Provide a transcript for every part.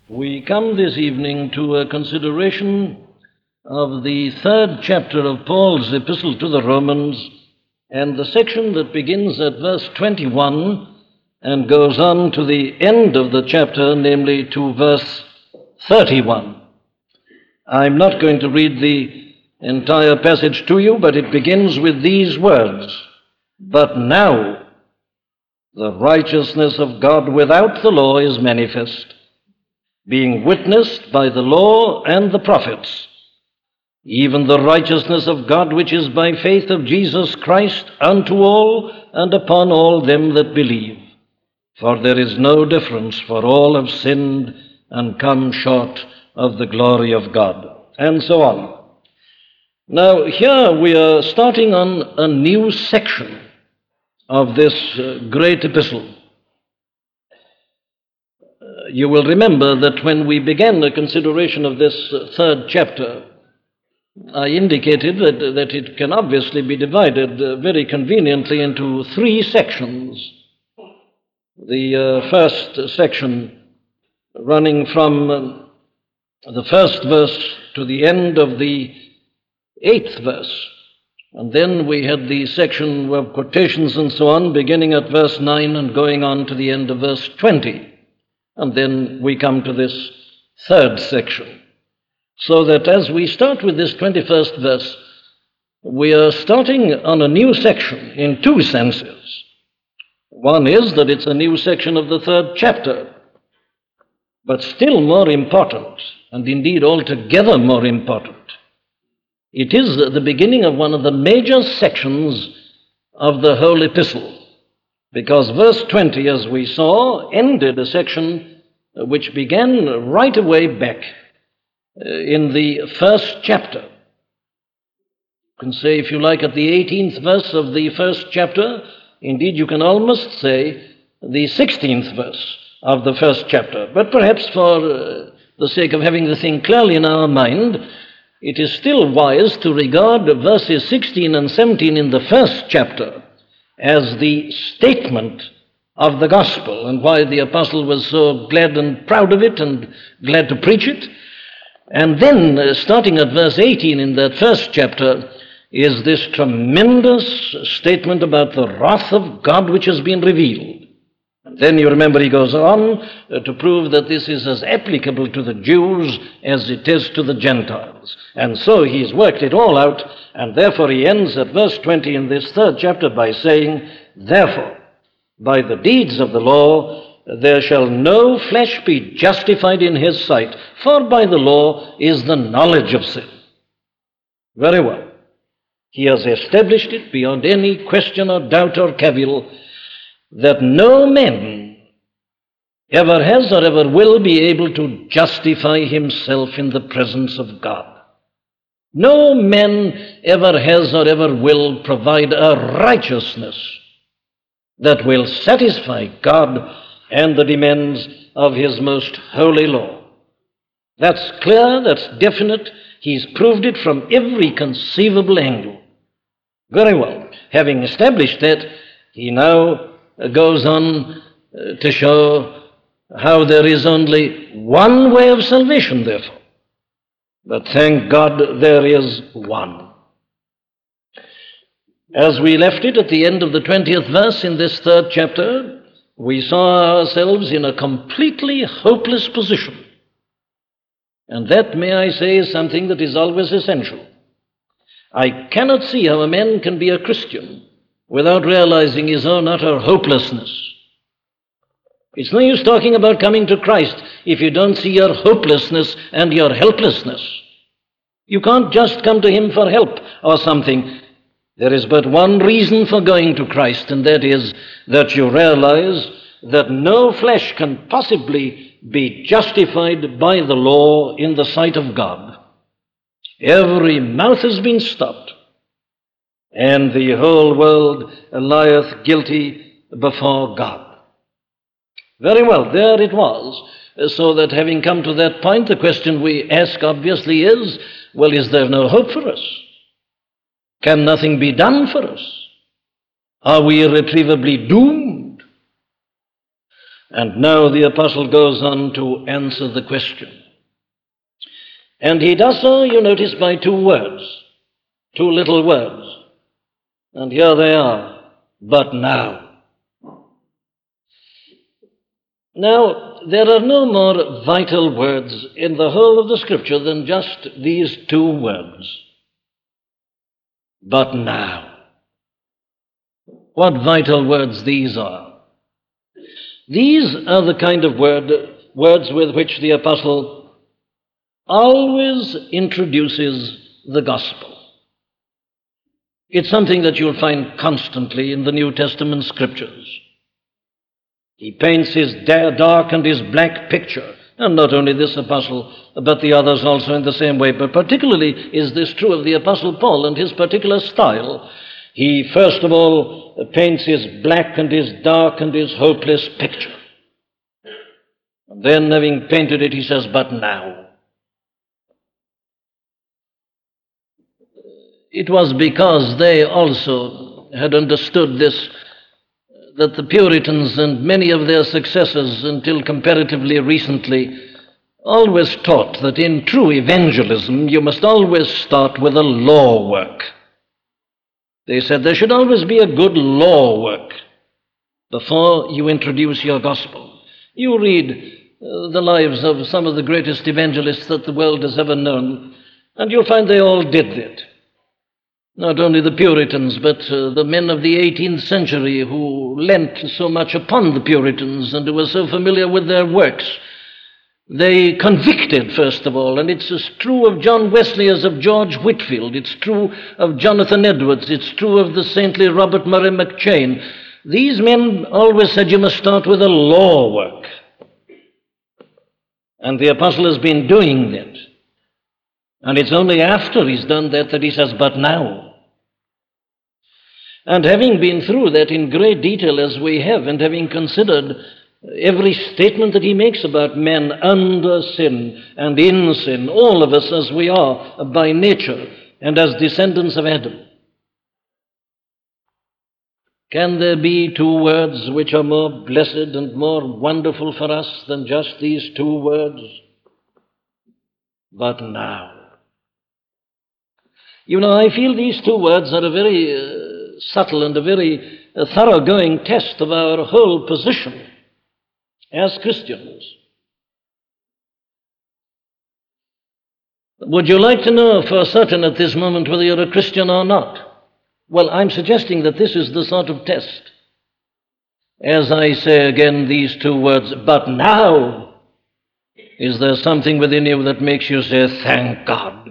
We come this evening to a consideration of the third chapter of Paul's epistle to the Romans and the section that begins at verse 21 and goes on to the end of the chapter, namely to verse 31. I'm not going to read the entire passage to you, but it begins with these words: "But now the righteousness of God without the law is manifest, being witnessed by the law and the prophets, even the righteousness of God which is by faith of Jesus Christ unto all and upon all them that believe. For there is no difference, for all have sinned and come short of the glory of God," and so on. Now, here we are starting on a new section of this great epistle. You will remember that when we began the consideration of this third chapter, I indicated that it can obviously be divided very conveniently into three sections. The first section running from the first verse to the end of the 8th verse. And then we had the section of quotations and so on, beginning at verse 9 and going on to the end of verse 20. And then we come to this third section. So that as we start with this 21st verse, we are starting on a new section in two senses. One is that it's a new section of the third chapter, but still more important, and indeed altogether more important, it is the beginning of one of the major sections of the whole epistle, because verse 20, as we saw, ended a section which began right away back in the first chapter. You can say, if you like, at the 18th verse of the first chapter. Indeed, you can almost say the 16th verse of the first chapter. But perhaps for the sake of having the thing clearly in our mind, it is still wise to regard verses 16 and 17 in the first chapter as the statement of the gospel and why the apostle was so glad and proud of it and glad to preach it. And then, starting at verse 18 in that first chapter, is this tremendous statement about the wrath of God which has been revealed. And then you remember he goes on to prove that this is as applicable to the Jews as it is to the Gentiles. And so he's worked it all out, and therefore he ends at verse 20 in this third chapter by saying, "Therefore, by the deeds of the law, there shall no flesh be justified in his sight, for by the law is the knowledge of sin." Very well. He has established it beyond any question or doubt or cavil that no man ever has or ever will be able to justify himself in the presence of God. No man ever has or ever will provide a righteousness that will satisfy God and the demands of his most holy law. That's clear, that's definite. He's proved it from every conceivable angle. Very well. Having established that, he now goes on to show how there is only one way of salvation, therefore. But thank God there is one. As we left it at the end of the 20th verse in this third chapter, we saw ourselves in a completely hopeless position. And that, may I say, is something that is always essential. I cannot see how a man can be a Christian without realizing his own utter hopelessness. It's no use talking about coming to Christ if you don't see your hopelessness and your helplessness. You can't just come to him for help or something. There is but one reason for going to Christ, and that is that you realize that no flesh can possibly be justified by the law in the sight of God. Every mouth has been stopped, and the whole world lieth guilty before God. Very well, there it was. So that having come to that point, the question we ask obviously is, well, is there no hope for us? Can nothing be done for us? Are we irretrievably doomed? And now the apostle goes on to answer the question. And he does so, you notice, by two words, two little words. And here they are, but now. Now, there are no more vital words in the whole of the Scripture than just these two words. But now. What vital words these are. These are the kind of words with which the apostle always introduces the gospel. It's something that you'll find constantly in the New Testament Scriptures. He paints his dark and his black picture, and not only this apostle, but the others also in the same way. But particularly is this true of the apostle Paul and his particular style. He first of all paints his black and his dark and his hopeless picture. And then, having painted it, he says, but now. It was because they also had understood this, that the Puritans and many of their successors until comparatively recently always taught that in true evangelism you must always start with a law work. They said there should always be a good law work before you introduce your gospel. You read the lives of some of the greatest evangelists that the world has ever known, and you'll find they all did that. Not only the Puritans, but the men of the 18th century who lent so much upon the Puritans and who were so familiar with their works. They convicted, first of all, and it's as true of John Wesley as of George Whitefield. It's true of Jonathan Edwards. It's true of the saintly Robert Murray McCheyne. These men always said you must start with a law work. And the apostle has been doing that. And it's only after he's done that that he says, but now. And having been through that in great detail as we have, and having considered every statement that he makes about men under sin and in sin, all of us as we are by nature and as descendants of Adam, can there be two words which are more blessed and more wonderful for us than just these two words? But now. You know, I feel these two words are a very subtle and a very thoroughgoing test of our whole position as Christians. Would you like to know for certain at this moment whether you're a Christian or not? Well, I'm suggesting that this is the sort of test. As I say again these two words, but now, is there something within you that makes you say, thank God?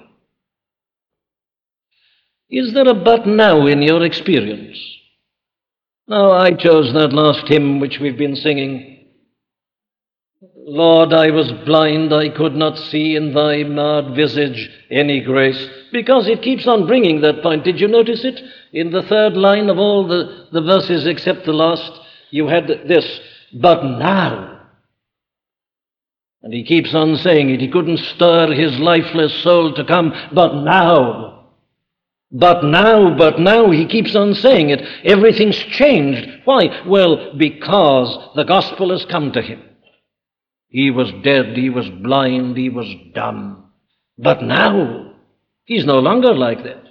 Is there a but now in your experience? Now, I chose that last hymn which we've been singing. Lord, I was blind, I could not see in thy marred visage any grace, because it keeps on bringing that point. Did you notice it? In the third line of all the verses except the last, you had this, but now. And he keeps on saying it. He couldn't stir his lifeless soul to come, but now. But now, he keeps on saying it. Everything's changed. Why? Well, because the gospel has come to him. He was dead, he was blind, he was dumb. But now, he's no longer like that.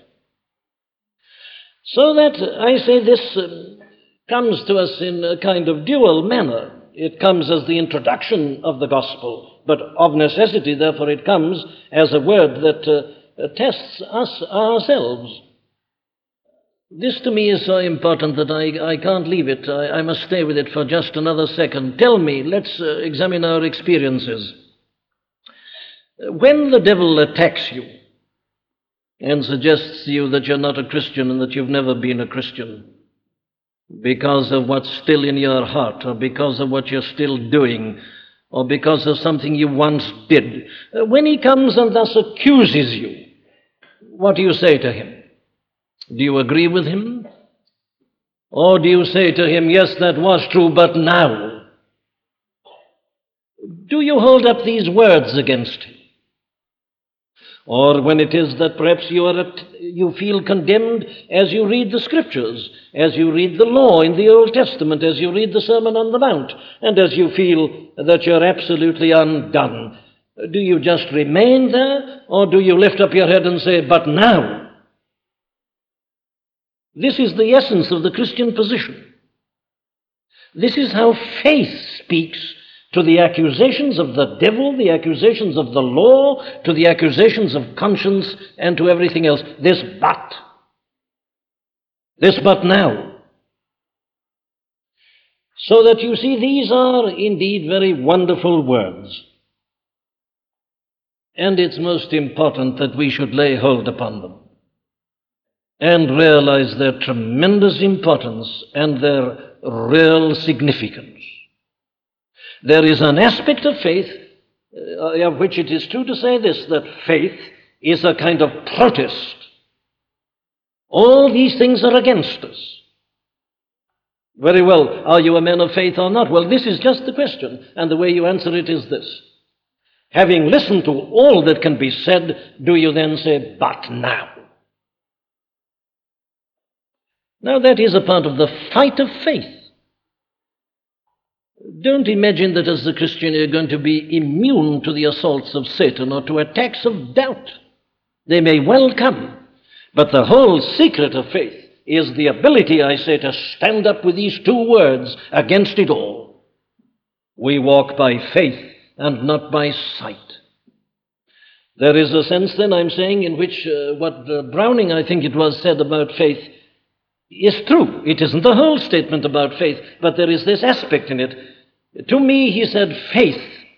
So that, I say, this comes to us in a kind of dual manner. It comes as the introduction of the gospel, but of necessity, therefore, it comes as a word that tests us ourselves. This to me is so important that I can't leave it. I must stay with it for just another second. Tell me, let's examine our experiences. When the devil attacks you and suggests to you that you're not a Christian and that you've never been a Christian because of what's still in your heart, or because of what you're still doing, or because of something you once did, when he comes and thus accuses you, what do you say to him? Do you agree with him? Or do you say to him, yes, that was true, but now? Do you hold up these words against him? or when it is that perhaps you feel condemned as you read the Scriptures, as you read the law in the Old Testament, as you read the Sermon on the Mount, and as you feel that you're absolutely undone. Do you just remain there, or do you lift up your head and say, but now? This is the essence of the Christian position. This is how faith speaks to the accusations of the devil, the accusations of the law, to the accusations of conscience, and to everything else. This but now. So that you see, these are indeed very wonderful words. And it's most important that we should lay hold upon them and realize their tremendous importance and their real significance. There is an aspect of faith of which it is true to say this, that faith is a kind of protest. All these things are against us. Very well, are you a man of faith or not? Well, this is just the question, and the way you answer it is this. Having listened to all that can be said, do you then say, but now? Now that is a part of the fight of faith. Don't imagine that as a Christian you're going to be immune to the assaults of Satan or to attacks of doubt. They may well come, but the whole secret of faith is the ability, I say, to stand up with these two words against it all. We walk by faith and not by sight. There is a sense, then, I'm saying, in which what Browning, I think it was, said about faith is true. It isn't the whole statement about faith, but there is this aspect in it. To me, he said, faith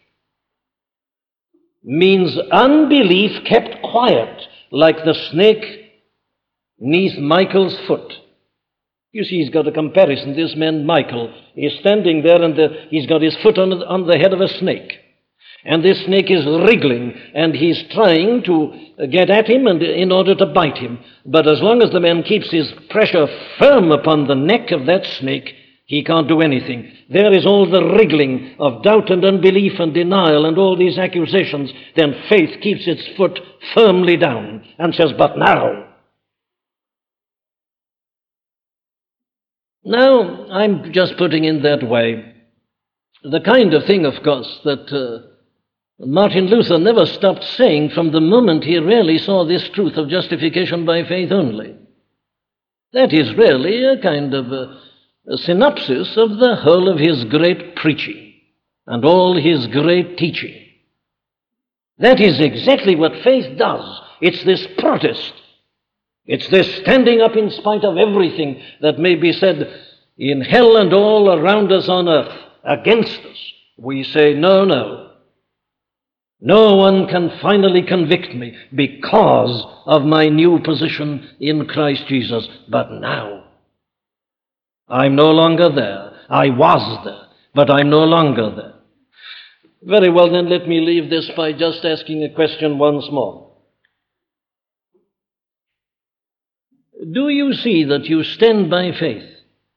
means unbelief kept quiet, like the snake 'neath Michael's foot. You see, he's got a comparison. This man, Michael, is standing there and he's got his foot on the head of a snake. And this snake is wriggling, and he's trying to get at him and in order to bite him. But as long as the man keeps his pressure firm upon the neck of that snake, he can't do anything. There is all the wriggling of doubt and unbelief and denial and all these accusations. Then faith keeps its foot firmly down and says, but now. Now, I'm just putting in that way the kind of thing, of course, that Martin Luther never stopped saying from the moment he really saw this truth of justification by faith only. That is really a kind of a synopsis of the whole of his great preaching and all his great teaching. That is exactly what faith does. It's this protest. It's this standing up in spite of everything that may be said in hell and all around us on earth against us. We say, no, no. No one can finally convict me because of my new position in Christ Jesus. But now, I'm no longer there. I was there, but I'm no longer there. Very well, then let me leave this by just asking a question once more. Do you see that you stand by faith?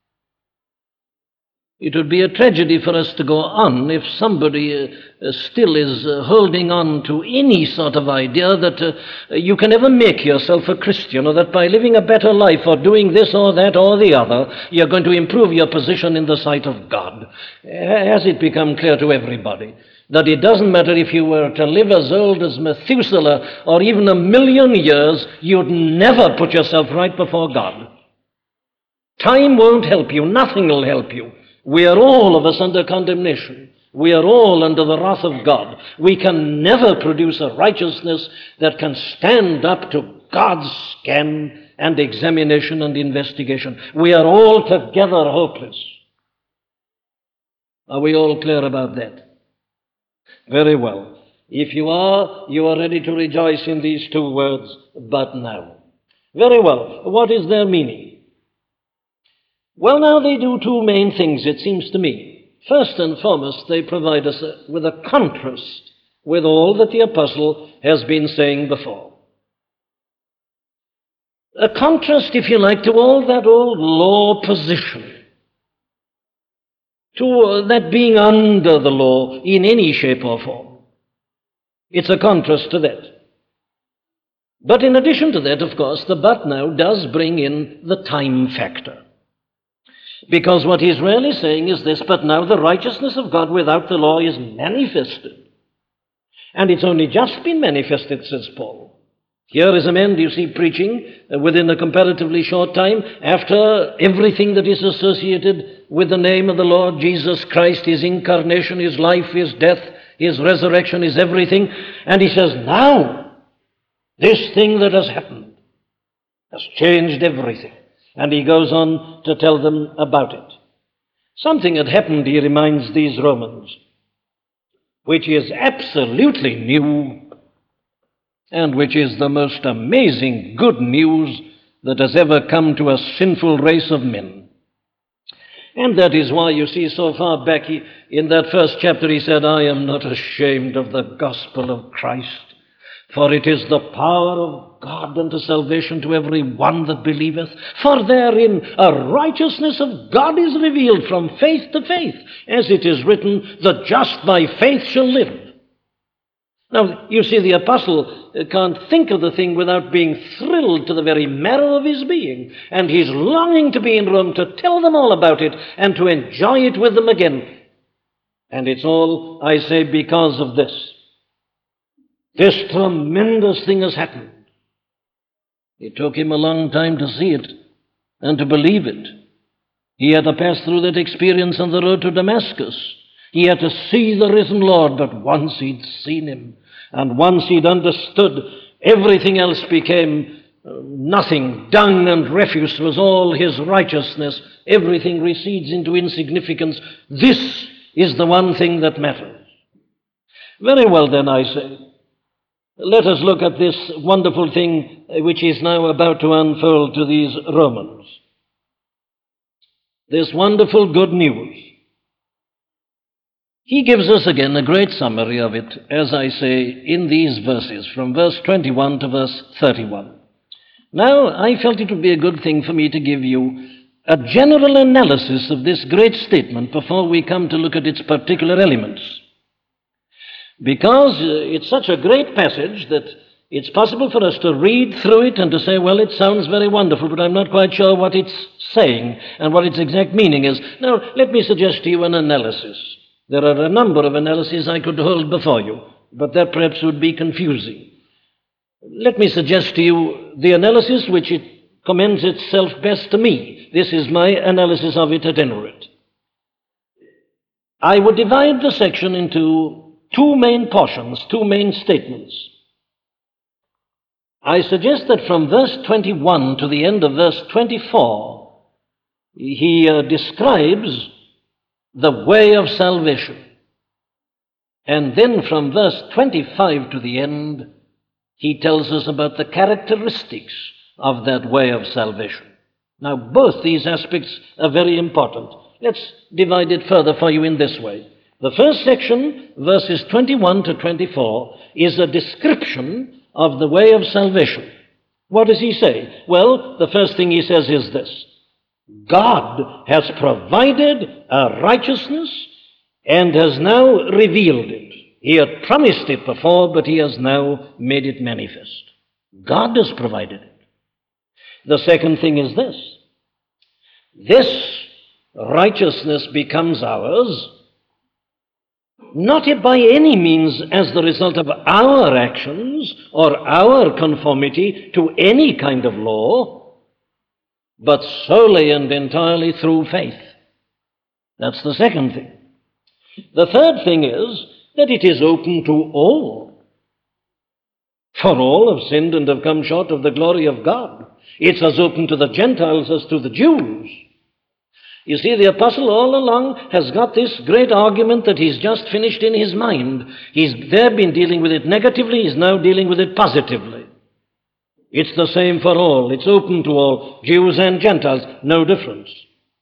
It would be a tragedy for us to go on if somebody still is holding on to any sort of idea that you can ever make yourself a Christian, or that by living a better life or doing this or that or the other, you're going to improve your position in the sight of God. Has it become clear to everybody that it doesn't matter if you were to live as old as Methuselah or even 1,000,000 years, you'd never put yourself right before God? Time won't help you. Nothing will help you. We are all of us under condemnation. We are all under the wrath of God. We can never produce a righteousness that can stand up to God's scan and examination and investigation. We are altogether hopeless. Are we all clear about that? Very well. If you are ready to rejoice in these two words, but now. Very well. What is their meaning? Well, now they do two main things, it seems to me. First and foremost, they provide us with a contrast with all that the apostle has been saying before. A contrast, if you like, to all that old law position, to that being under the law in any shape or form. It's a contrast to that. But in addition to that, of course, the but now does bring in the time factor. Because what he's really saying is this: but now the righteousness of God without the law is manifested. And it's only just been manifested, says Paul. Here is a man, do you see, preaching within a comparatively short time, after everything that is associated with the name of the Lord Jesus Christ, his incarnation, his life, his death, his resurrection, his everything. And he says, now, this thing that has happened has changed everything. And he goes on to tell them about it. Something had happened, he reminds these Romans, which is absolutely new, and which is the most amazing good news that has ever come to a sinful race of men. And that is why you see so far back in that first chapter he said, I am not ashamed of the gospel of Christ, for it is the power of God unto salvation to every one that believeth. For therein a righteousness of God is revealed from faith to faith, as it is written, the just by faith shall live. Now, you see, the apostle can't think of the thing without being thrilled to the very marrow of his being. And he's longing to be in Rome to tell them all about it and to enjoy it with them again. And it's all, I say, because of this. This tremendous thing has happened. It took him a long time to see it and to believe it. He had to pass through that experience on the road to Damascus. He had to see the risen Lord, but once he'd seen him, and once he'd understood, everything else became nothing. Dung and refuse was all his righteousness. Everything recedes into insignificance. This is the one thing that matters. Very well then, I say, let us look at this wonderful thing which is now about to unfold to these Romans. This wonderful good news. He gives us again a great summary of it, as I say, in these verses, from verse 21 to verse 31. Now, I felt it would be a good thing for me to give you a general analysis of this great statement before we come to look at its particular elements. Because it's such a great passage that it's possible for us to read through it and to say, well, it sounds very wonderful, but I'm not quite sure what it's saying and what its exact meaning is. Now, let me suggest to you an analysis. There are a number of analyses I could hold before you, but that perhaps would be confusing. Let me suggest to you the analysis which it commends itself best to me. This is my analysis of it at any rate. I would divide the section into two main portions, two main statements. I suggest that from verse 21 to the end of verse 24, he describes the way of salvation. And then from verse 25 to the end, he tells us about the characteristics of that way of salvation. Now, both these aspects are very important. Let's divide it further for you in this way. The first section, verses 21 to 24, is a description of the way of salvation. What does he say? Well, the first thing he says is this: God has provided a righteousness and has now revealed it. He had promised it before, but he has now made it manifest. God has provided it. The second thing is this: this righteousness becomes ours not by any means as the result of our actions or our conformity to any kind of law, but solely and entirely through faith. That's the second thing. The third thing is that it is open to all. For all have sinned and have come short of the glory of God. It's as open to the Gentiles as to the Jews. You see, the apostle all along has got this great argument that he's just finished in his mind. He's there been dealing with it negatively, he's now dealing with it positively. It's the same for all. It's open to all, Jews and Gentiles, no difference.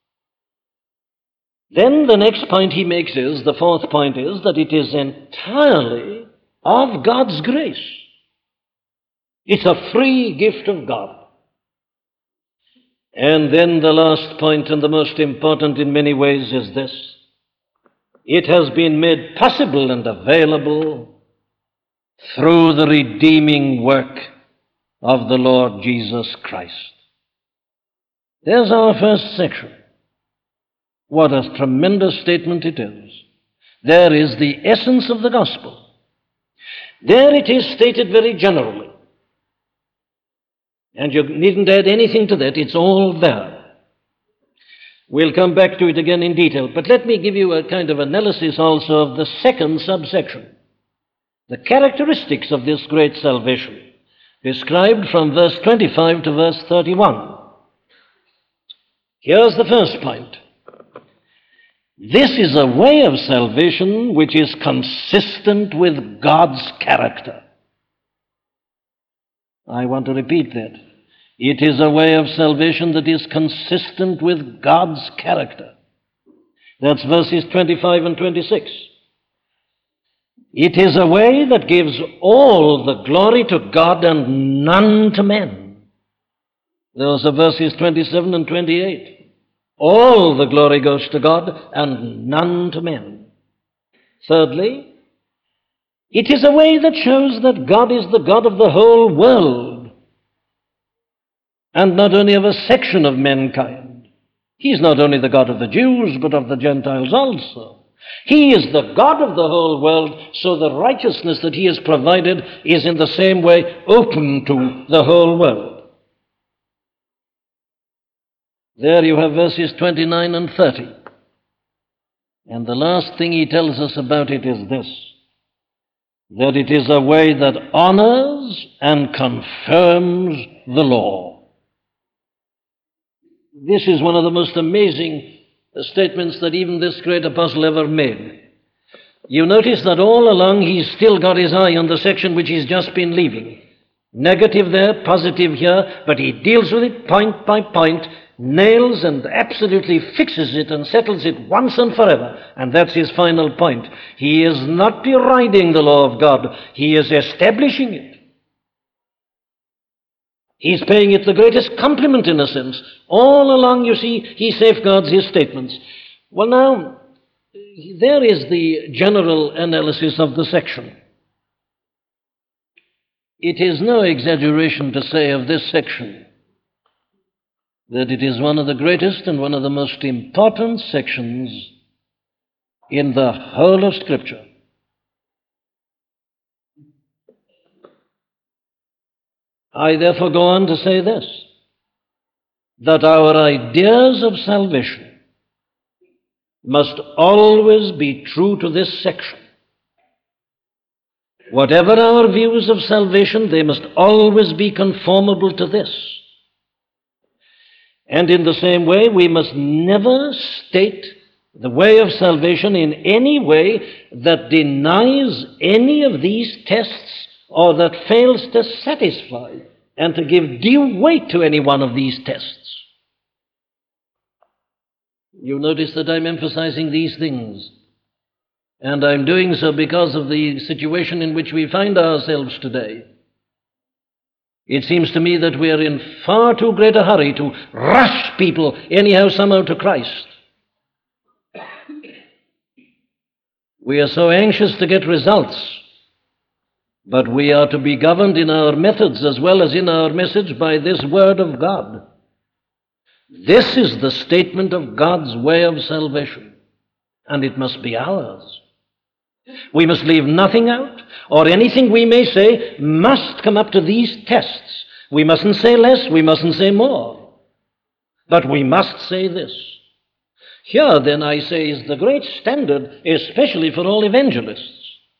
Then the next point he makes is, the fourth point is, that it is entirely of God's grace. It's a free gift of God. And then the last point, and the most important in many ways, is this: it has been made possible and available through the redeeming work of the Lord Jesus Christ. There's our first section. What a tremendous statement it is. There is the essence of the gospel. There it is stated very generally. And you needn't add anything to that. It's all there. We'll come back to it again in detail. But let me give you a kind of analysis also of the second subsection. The characteristics of this great salvation, described from verse 25 to verse 31. Here's the first point. This is a way of salvation which is consistent with God's character. I want to repeat that. It is a way of salvation that is consistent with God's character. That's verses 25 and 26. It is a way that gives all the glory to God and none to men. Those are verses 27 and 28. All the glory goes to God and none to men. Thirdly, it is a way that shows that God is the God of the whole world and not only of a section of mankind. He's not only the God of the Jews, but of the Gentiles also. He is the God of the whole world, so the righteousness that he has provided is in the same way open to the whole world. There you have verses 29 and 30. And the last thing he tells us about it is this, that it is a way that honors and confirms the law. This is one of the most amazing statements that even this great apostle ever made. You notice that all along he's still got his eye on the section which he's just been leaving. Negative there, positive here, but he deals with it point by point, nails and absolutely fixes it and settles it once and forever. And that's his final point. He is not deriding the law of God. He is establishing it. He's paying it the greatest compliment in a sense. All along, you see, he safeguards his statements. Well, now, there is the general analysis of the section. It is no exaggeration to say of this section that it is one of the greatest and one of the most important sections in the whole of Scripture. I therefore go on to say this, that our ideas of salvation must always be true to this section. Whatever our views of salvation, they must always be conformable to this. And in the same way, we must never state the way of salvation in any way that denies any of these tests or that fails to satisfy and to give due weight to any one of these tests. You notice that I'm emphasizing these things, and I'm doing so because of the situation in which we find ourselves today. It seems to me that we are in far too great a hurry to rush people anyhow, somehow to Christ. We are so anxious to get results, but we are to be governed in our methods as well as in our message by this Word of God. This is the statement of God's way of salvation, and it must be ours. We must leave nothing out, or anything we may say must come up to these tests. We mustn't say less, we mustn't say more, but we must say this. Here, then, I say, is the great standard, especially for all evangelists.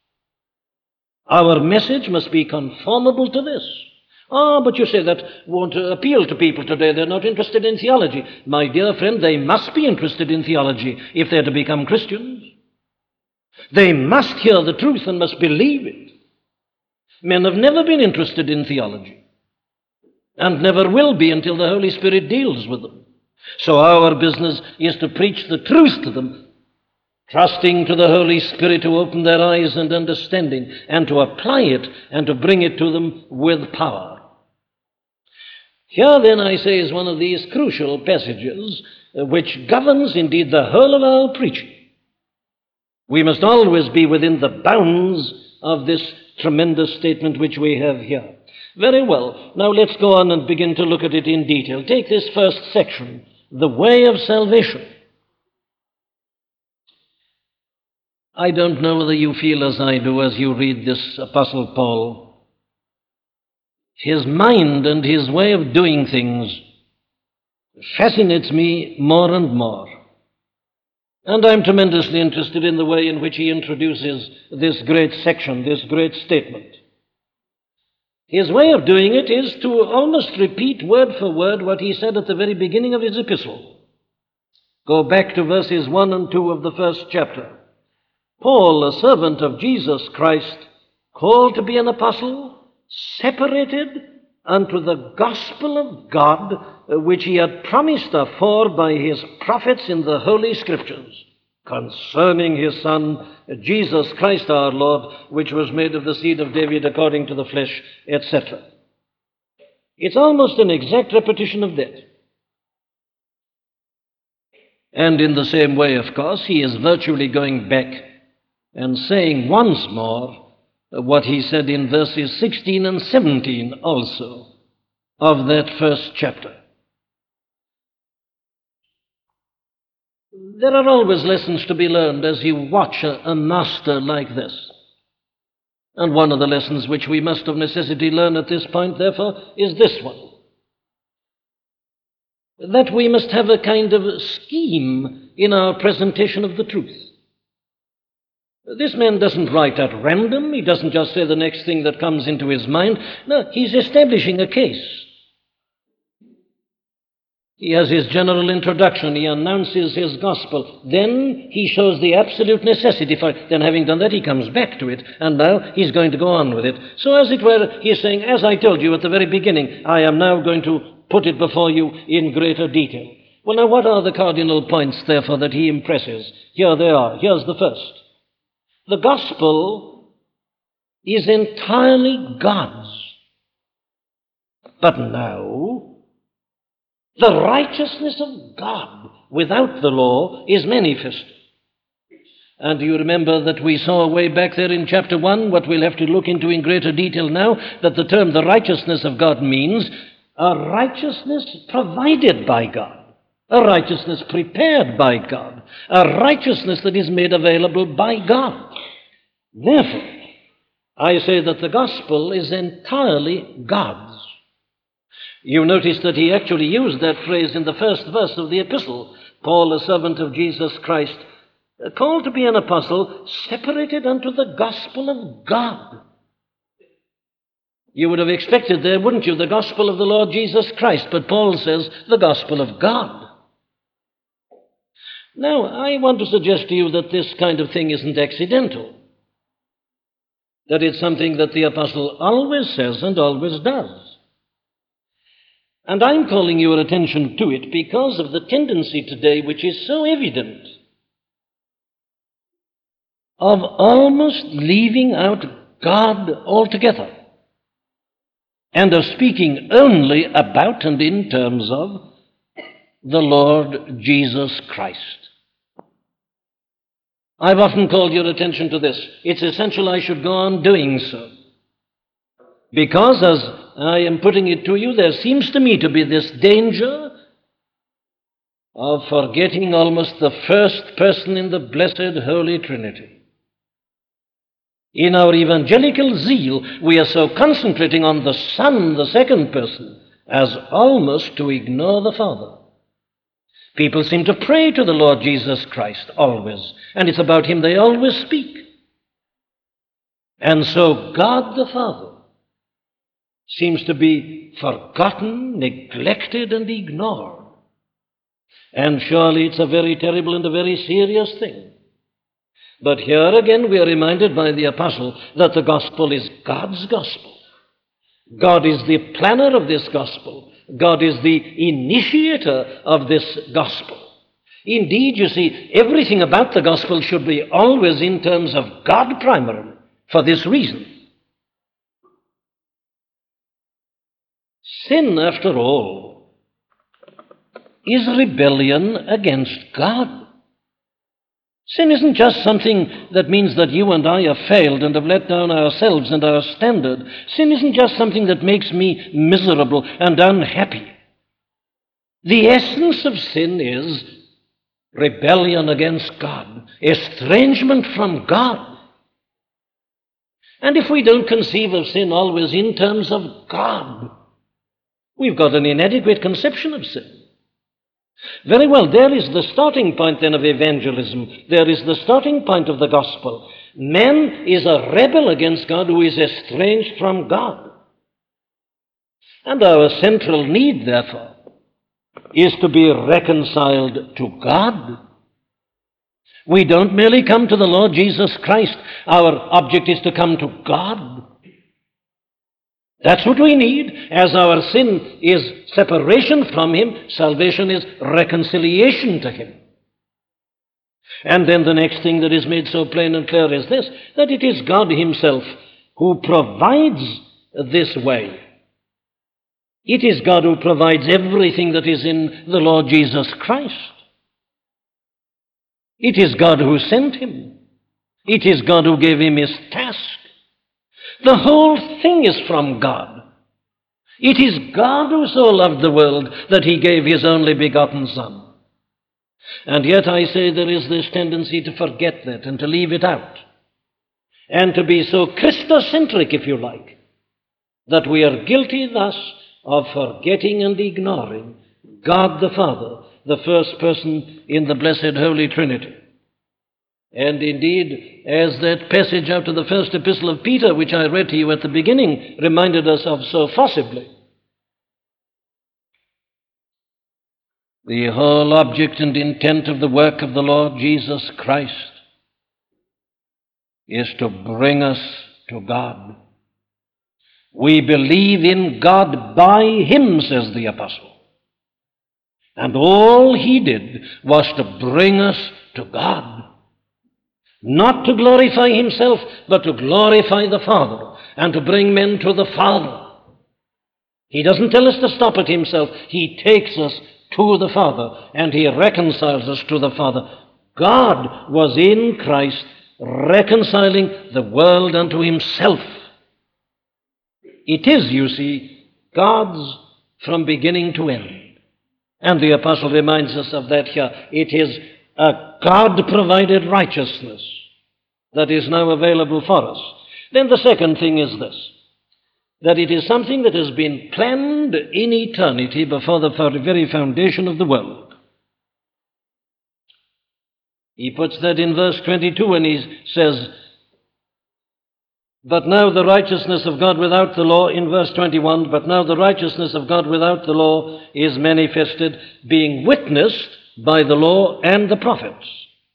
Our message must be conformable to this. But you say that won't appeal to people today. They're not interested in theology. My dear friend, they must be interested in theology if they're to become Christians. They must hear the truth and must believe it. Men have never been interested in theology and never will be until the Holy Spirit deals with them. So our business is to preach the truth to them, trusting to the Holy Spirit to open their eyes and understanding and to apply it and to bring it to them with power. Here then, I say, is one of these crucial passages which governs indeed the whole of our preaching. We must always be within the bounds of this tremendous statement which we have here. Very well. Now let's go on and begin to look at it in detail. Take this first section, the way of salvation. I don't know whether you feel as I do as you read this Apostle Paul. His mind and his way of doing things fascinates me more and more. And I'm tremendously interested in the way in which he introduces this great section, this great statement. His way of doing it is to almost repeat word for word what he said at the very beginning of his epistle. Go back to verses 1 and 2 of the first chapter. Paul, a servant of Jesus Christ, called to be an apostle, separated unto the gospel of God, which he had promised afore by his prophets in the Holy Scriptures, concerning his Son, Jesus Christ our Lord, which was made of the seed of David according to the flesh, etc. It's almost an exact repetition of that. And in the same way, of course, he is virtually going back and saying once more what he said in verses 16 and 17 also of that first chapter. There are always lessons to be learned as you watch a master like this. And one of the lessons which we must of necessity learn at this point, therefore, is this one. That we must have a kind of scheme in our presentation of the truth. This man doesn't write at random. He doesn't just say the next thing that comes into his mind. No, he's establishing a case. He has his general introduction. He announces his gospel. Then he shows the absolute necessity for it. Then having done that, he comes back to it. And now he's going to go on with it. So as it were, he's saying, as I told you at the very beginning, I am now going to put it before you in greater detail. Well, now what are the cardinal points, therefore, that he impresses? Here they are. Here's the first. The gospel is entirely God's. But now, the righteousness of God without the law is manifested. And do you remember that we saw way back there in chapter 1, what we'll have to look into in greater detail now, that the term the righteousness of God means a righteousness provided by God. A righteousness prepared by God. A righteousness that is made available by God. Therefore, I say that the gospel is entirely God's. You notice that he actually used that phrase in the first verse of the epistle. Paul, a servant of Jesus Christ, called to be an apostle, separated unto the gospel of God. You would have expected there, wouldn't you, the gospel of the Lord Jesus Christ, but Paul says the gospel of God. Now, I want to suggest to you that this kind of thing isn't accidental, that it's something that the apostle always says and always does. And I'm calling your attention to it because of the tendency today, which is so evident, of almost leaving out God altogether, and of speaking only about and in terms of the Lord Jesus Christ. I've often called your attention to this. It's essential I should go on doing so. Because, as I am putting it to you, there seems to me to be this danger of forgetting almost the first person in the blessed Holy Trinity. In our evangelical zeal, we are so concentrating on the Son, the second person, as almost to ignore the Father. People seem to pray to the Lord Jesus Christ always, and it's about him they always speak. And so God the Father seems to be forgotten, neglected, and ignored. And surely it's a very terrible and a very serious thing. But here again we are reminded by the apostle that the gospel is God's gospel. God is the planner of this gospel. God is the initiator of this gospel. Indeed, you see, everything about the gospel should be always in terms of God primarily, for this reason. Sin, after all, is rebellion against God. Sin isn't just something that means that you and I have failed and have let down ourselves and our standard. Sin isn't just something that makes me miserable and unhappy. The essence of sin is rebellion against God, estrangement from God. And if we don't conceive of sin always in terms of God, we've got an inadequate conception of sin. Very well, there is the starting point then of evangelism. There is the starting point of the gospel. Man is a rebel against God who is estranged from God. And our central need, therefore, is to be reconciled to God. We don't merely come to the Lord Jesus Christ. Our object is to come to God. That's what we need. As our sin is separation from Him, salvation is reconciliation to Him. And then the next thing that is made so plain and clear is this, that it is God Himself who provides this way. It is God who provides everything that is in the Lord Jesus Christ. It is God who sent Him. It is God who gave Him His task. The whole thing is from God. It is God who so loved the world that He gave His only begotten Son. And yet I say there is this tendency to forget that and to leave it out. And to be so Christocentric, if you like, that we are guilty thus of forgetting and ignoring God the Father, the first person in the blessed Holy Trinity. And indeed, as that passage out of the first epistle of Peter, which I read to you at the beginning, reminded us of so forcibly, the whole object and intent of the work of the Lord Jesus Christ is to bring us to God. We believe in God by Him, says the apostle. And all He did was to bring us to God. Not to glorify Himself, but to glorify the Father and to bring men to the Father. He doesn't tell us to stop at Himself. He takes us to the Father and He reconciles us to the Father. God was in Christ reconciling the world unto Himself. It is, you see, God's from beginning to end. And the apostle reminds us of that here. It is a God-provided righteousness that is now available for us. Then the second thing is this, that it is something that has been planned in eternity before the very foundation of the world. He puts that in verse 22 when he says, but now the righteousness of God without the law, in verse 21, but now the righteousness of God without the law is manifested, being witnessed by the law and the prophets.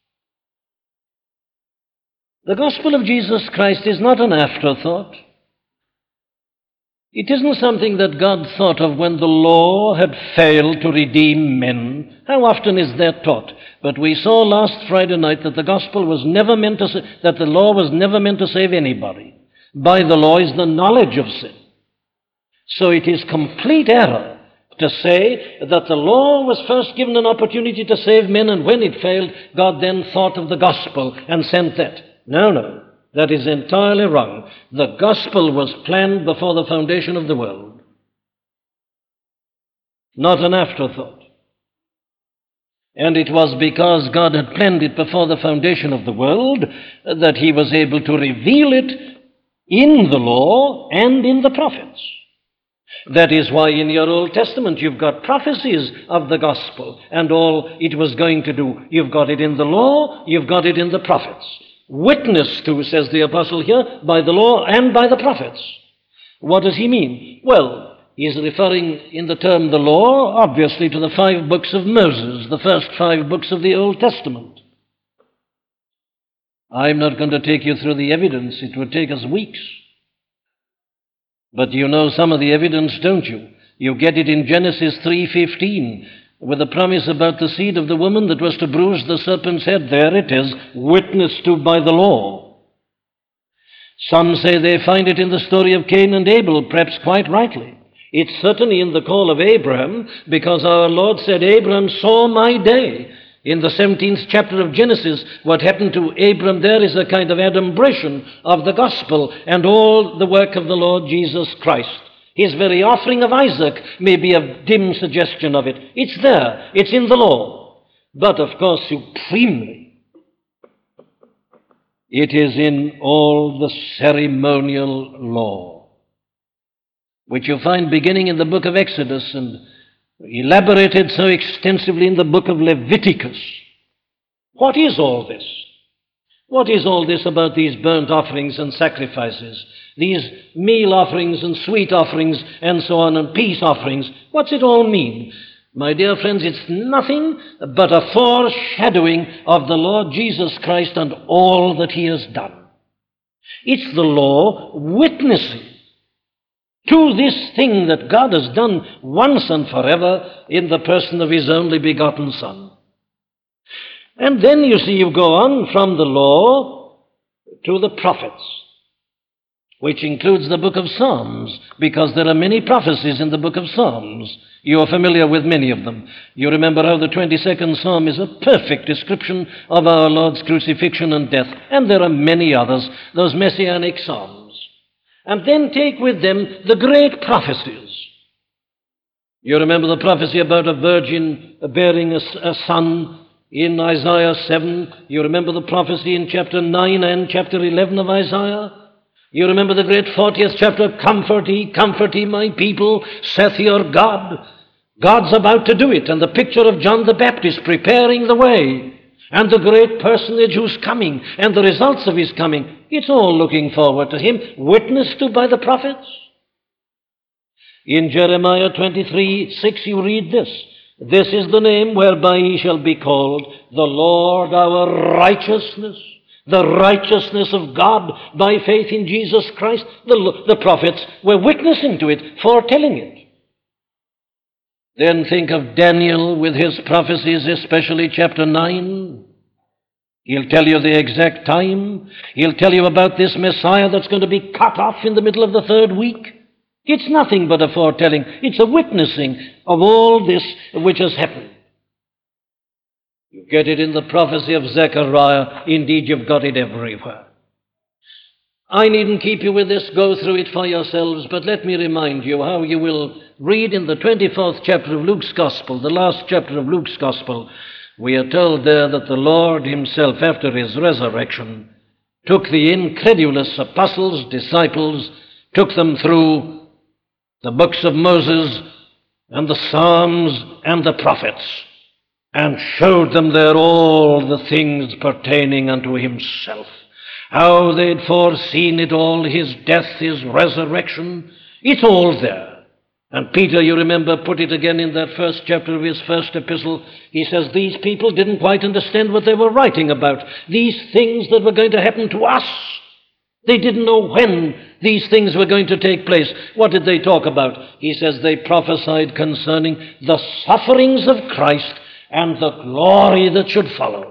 The gospel of Jesus Christ is not an afterthought. It isn't something that God thought of when the law had failed to redeem men. How often is that taught? But we saw last Friday night that the gospel was never meant to that the law was never meant to save anybody. By the law is the knowledge of sin. So it is complete error to say that the law was first given an opportunity to save men, and when it failed, God then thought of the gospel and sent that. No. That is entirely wrong. The gospel was planned before the foundation of the world. Not an afterthought. And it was because God had planned it before the foundation of the world that He was able to reveal it in the law and in the prophets. That is why in your Old Testament you've got prophecies of the gospel and all it was going to do. You've got it in the law, you've got it in the prophets. Witnessed to, says the apostle here, by the law and by the prophets. What does he mean? Well, he's referring in the term the law, obviously, to the 5 books of Moses, the first 5 books of the Old Testament. I'm not going to take you through the evidence. It would take us weeks. But you know some of the evidence, don't you? You get it in Genesis 3:15. With the promise about the seed of the woman that was to bruise the serpent's head. There it is, witnessed to by the law. Some say they find it in the story of Cain and Abel, perhaps quite rightly. It's certainly in the call of Abraham, because our Lord said, Abraham saw my day. In the 17th chapter of Genesis, what happened to Abram there is a kind of adumbration of the gospel and all the work of the Lord Jesus Christ. His very offering of Isaac may be a dim suggestion of it. It's there. It's in the law. But, of course, supremely, it is in all the ceremonial law, which you find beginning in the book of Exodus and elaborated so extensively in the book of Leviticus. What is all this? What is all this about these burnt offerings and sacrifices, these meal offerings and sweet offerings and so on, and peace offerings? What's it all mean? My dear friends, it's nothing but a foreshadowing of the Lord Jesus Christ and all that he has done. It's the law witnessing to this thing that God has done once and forever in the person of his only begotten Son. And then, you see, you go on from the law to the prophets, which includes the book of Psalms, because there are many prophecies in the book of Psalms. You are familiar with many of them. You remember how the 22nd Psalm is a perfect description of our Lord's crucifixion and death, and there are many others, those messianic psalms. And then take with them the great prophecies. You remember the prophecy about a virgin bearing a son in Isaiah 7. You remember the prophecy in chapter 9 and chapter 11 of Isaiah. You remember the great 40th chapter, comfort ye, my people, saith your God. God's about to do it, and the picture of John the Baptist preparing the way, and the great personage who's coming, and the results of his coming. It's all looking forward to him, witnessed to by the prophets. In Jeremiah 23:6 you read this. This is the name whereby he shall be called, the Lord our righteousness. The righteousness of God by faith in Jesus Christ. The prophets were witnessing to it, foretelling it. Then think of Daniel with his prophecies, especially chapter 9. He'll tell you the exact time. He'll tell you about this Messiah that's going to be cut off in the middle of the third week. It's nothing but a foretelling. It's a witnessing of all this which has happened. You get it in the prophecy of Zechariah. Indeed, you've got it everywhere. I needn't keep you with this. Go through it for yourselves, but let me remind you how you will read in the 24th chapter of Luke's Gospel, the last chapter of Luke's Gospel. We are told there that the Lord himself, after his resurrection, took the incredulous apostles, disciples, took them through the books of Moses and the Psalms and the prophets, and showed them there all the things pertaining unto himself, how they'd foreseen it all, his death, his resurrection. It's all there. And Peter, you remember, put it again in that first chapter of his first epistle. He says these people didn't quite understand what they were writing about, these things that were going to happen to us. They didn't know when these things were going to take place. What did they talk about? He says they prophesied concerning the sufferings of Christ and the glory that should follow.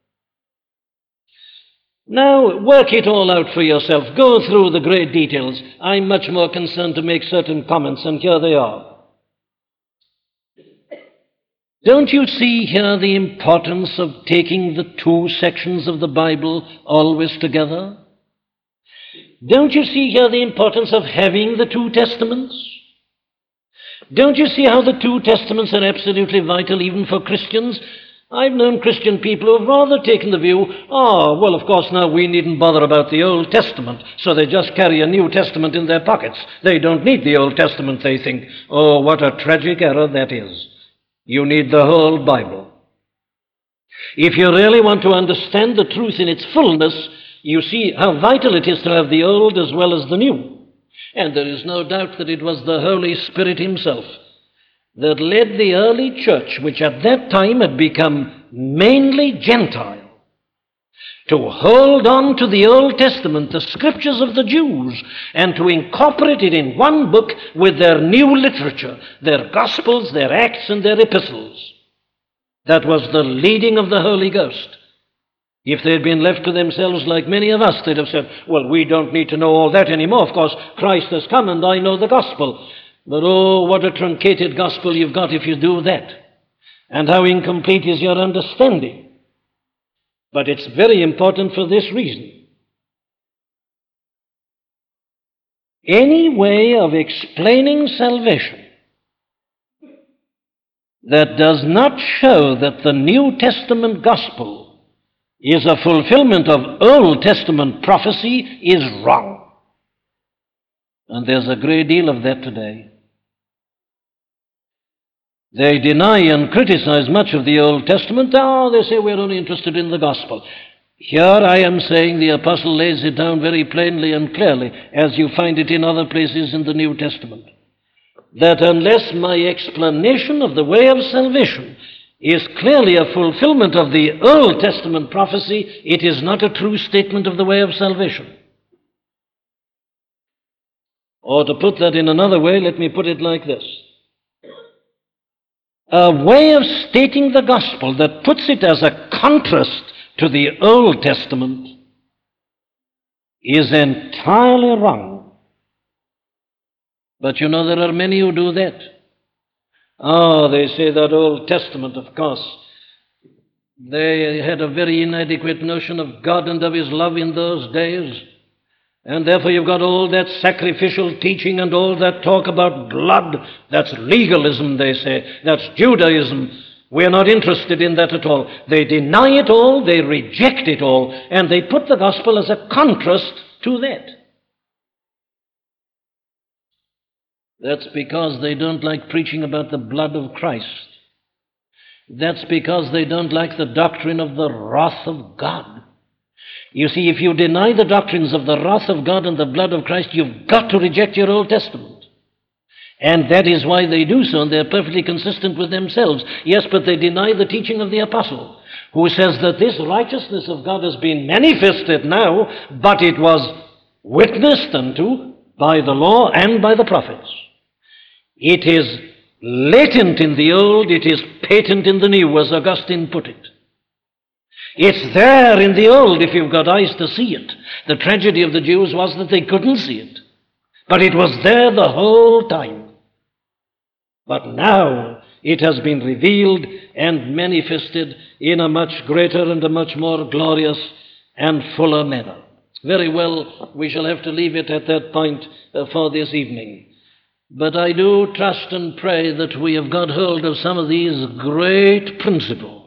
Now, work it all out for yourself. Go through the great details. I'm much more concerned to make certain comments, and here they are. Don't you see here the importance of taking the two sections of the Bible always together? Don't you see here the importance of having the two testaments? Don't you see how the two testaments are absolutely vital even for Christians? I've known Christian people who have rather taken the view, well, of course, now we needn't bother about the Old Testament, so they just carry a New Testament in their pockets. They don't need the Old Testament, they think. Oh, what a tragic error that is. You need the whole Bible. If you really want to understand the truth in its fullness, you see how vital it is to have the Old as well as the New. And there is no doubt that it was the Holy Spirit himself that led the early church, which at that time had become mainly Gentile, to hold on to the Old Testament, the scriptures of the Jews, and to incorporate it in one book with their new literature, their Gospels, their Acts, and their Epistles. That was the leading of the Holy Ghost. If they'd been left to themselves like many of us, they'd have said, well, we don't need to know all that anymore. Of course, Christ has come and I know the gospel. But oh, what a truncated gospel you've got if you do that. and how incomplete is your understanding. But it's very important for this reason. Any way of explaining salvation that does not show that the New Testament gospel is a fulfillment of Old Testament prophecy is wrong. And there's a great deal of that today. They deny and criticize much of the Old Testament. Oh, they say we're only interested in the gospel. Here I am saying the apostle lays it down very plainly and clearly, as you find it in other places in the New Testament, that unless my explanation of the way of salvation is clearly a fulfillment of the Old Testament prophecy, it is not a true statement of the way of salvation. Or to put that in another way, let me put it like this. A way of stating the gospel that puts it as a contrast to the Old Testament is entirely wrong. But you know, there are many who do that. Oh, they say that Old Testament, of course. They had a very inadequate notion of God and of His love in those days. And therefore you've got all that sacrificial teaching and all that talk about blood. That's legalism, they say. That's Judaism. We're not interested in that at all. They deny it all, they reject it all, and they put the gospel as a contrast to that. That's because they don't like preaching about the blood of Christ. That's because they don't like the doctrine of the wrath of God. You see, if you deny the doctrines of the wrath of God and the blood of Christ, you've got to reject your Old Testament. And that is why they do so, and they're perfectly consistent with themselves. Yes, but they deny the teaching of the apostle, who says that this righteousness of God has been manifested now, but it was witnessed unto by the law and by the prophets. It is latent in the old, it is patent in the new, as Augustine put it. It's there in the old if you've got eyes to see it. The tragedy of the Jews was that they couldn't see it. But it was there the whole time. But now it has been revealed and manifested in a much greater and a much more glorious and fuller manner. Very well, we shall have to leave it at that point for this evening. But I do trust and pray that we have got hold of some of these great principles.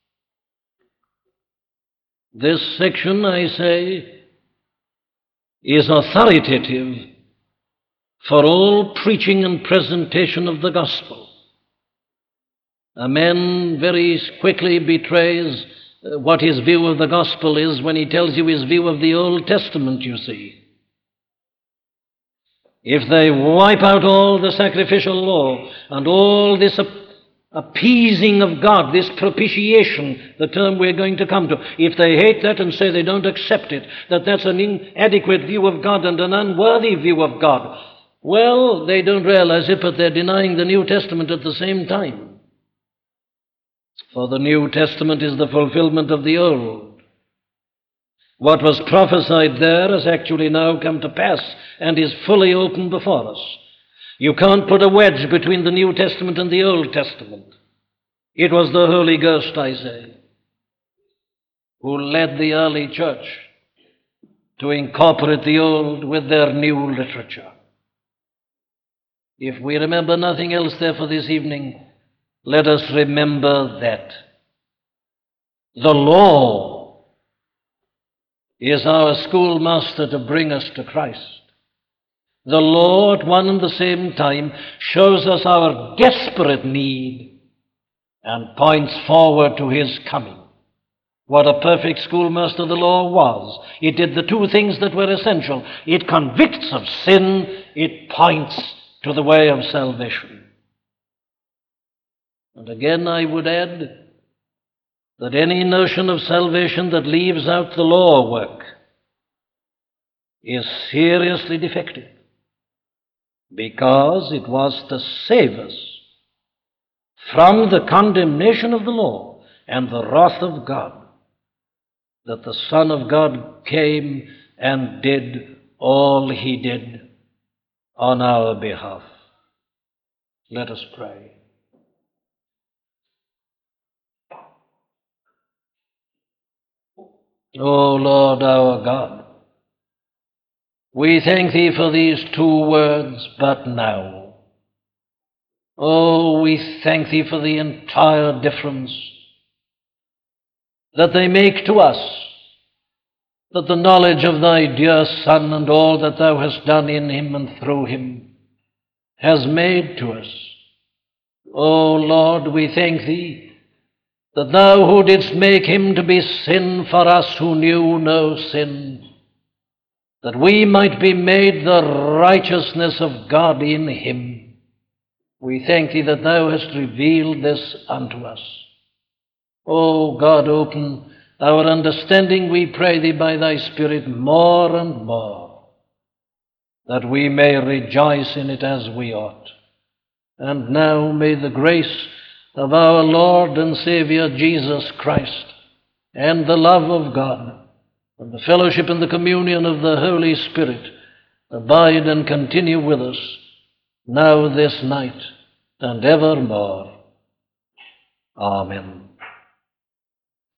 This section, I say, is authoritative for all preaching and presentation of the gospel. A man very quickly betrays what his view of the gospel is when he tells you his view of the Old Testament, you see. If they wipe out all the sacrificial law and all this appeasing of God, this propitiation, the term we're going to come to, if they hate that and say they don't accept it, that that's an inadequate view of God and an unworthy view of God, well, they don't realize it, but they're denying the New Testament at the same time. For the New Testament is the fulfillment of the Old. What was prophesied there has actually now come to pass and is fully open before us. You can't put a wedge between the New Testament and the Old Testament. It was the Holy Ghost, I say, who led the early church to incorporate the Old with their new literature. If we remember nothing else, therefore, this evening, let us remember that the law is our schoolmaster to bring us to Christ. The law, at one and the same time, shows us our desperate need and points forward to His coming. What a perfect schoolmaster the law was. It did the two things that were essential. It convicts of sin, it points to the way of salvation. And again, I would add that any notion of salvation that leaves out the law work is seriously defective, because it was to save us from the condemnation of the law and the wrath of God that the Son of God came and did all He did on our behalf. Let us pray. O Lord our God, we thank thee for these two words, but now. Oh, we thank thee for the entire difference that they make to us, that the knowledge of thy dear Son and all that thou hast done in him and through him has made to us. O Lord, we thank thee that thou who didst make him to be sin for us who knew no sin, that we might be made the righteousness of God in him. We thank thee that thou hast revealed this unto us. O God, open our understanding, we pray thee, by thy Spirit more and more, that we may rejoice in it as we ought. And now may the grace of our Lord and Savior Jesus Christ, and the love of God, and the fellowship and the communion of the Holy Spirit abide and continue with us, now, this night, and evermore. Amen.